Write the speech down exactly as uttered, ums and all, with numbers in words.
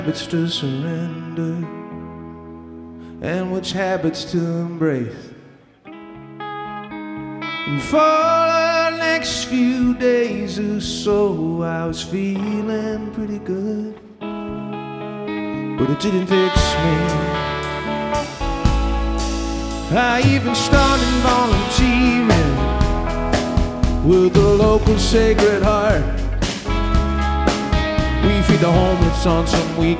habits to surrender and which habits to embrace. And for the next few days or so, I was feeling pretty good, but it didn't fix me. I even started volunteering with the local Sacred Heart. We feed the homeless on some weekends